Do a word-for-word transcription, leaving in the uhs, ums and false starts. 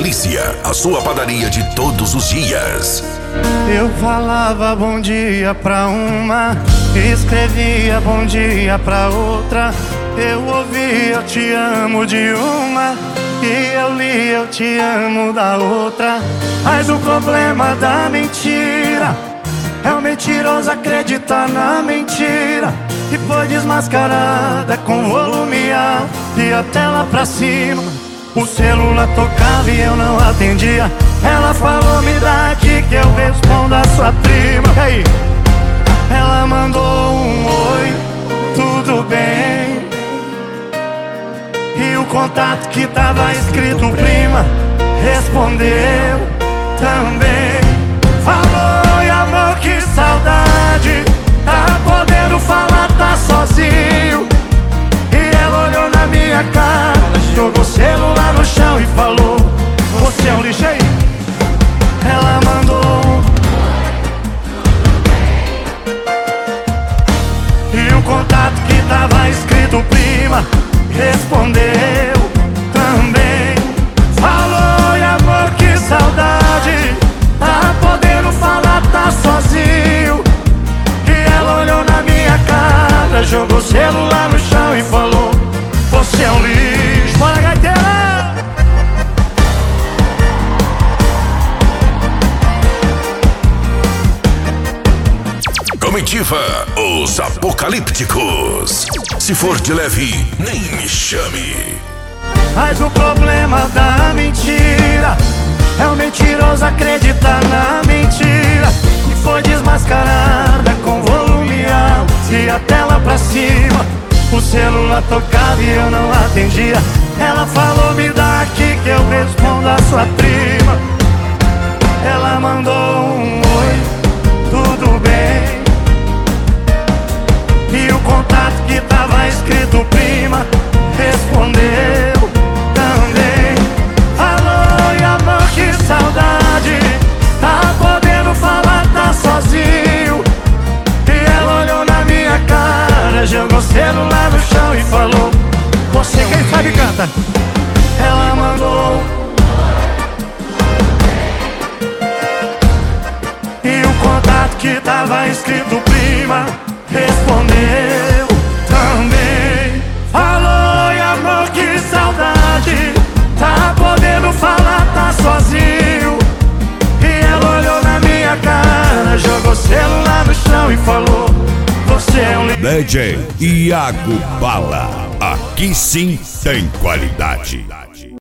Delícia, a sua padaria de todos os dias. Eu falava bom dia pra uma, escrevia bom dia pra outra. Eu ouvia eu te amo de uma, e eu li eu te amo da outra. Mas o problema da mentira é o mentiroso acreditar na mentira, e foi desmascarada com volume alto e a tela pra cima. O celular tocava e eu não atendia. Ela falou, me dá aqui que eu respondo a sua prima. E aí? Ela mandou um oi, tudo bem, e o contato que tava escrito prima respondeu também. Falou, e amor, que saudade, tá podendo falar, tá sozinho. E ela olhou na minha cara, jogou o celular no chão e falou, você é um lixo aí. Ela mandou, e o contato que tava escrito prima respondeu também. Falou, e amor, que saudade, tá podendo falar, tá sozinho. E ela olhou na minha cara, jogou o celular no chão e falou, você é um lixo. Bora, gaiteira! Comitiva, os apocalípticos. Se for de leve, nem me chame. Mas o problema da mentira é o mentiroso acreditar na mentira, e foi desmascarada com volume alto e a tela pra cima. O celular tocava e eu não atendia. Ela falou, me dá aqui que eu respondo a sua prima. Ela mandou um oi, tudo bem, e o contato que tava escrito prima respondeu também. Falou, e amor, que saudade, tá podendo falar, tá sozinho. E ela olhou na minha cara, jogou o celular no chão e falou, você quem sabe canta. Ela mandou, e o contato que tava escrito prima respondeu também. Falou, e amor, que saudade, tá podendo falar, tá sozinho. E ela olhou na minha cara, jogou o celular no chão e falou, você é um lixo. D J Iago Bala, aqui sim tem qualidade.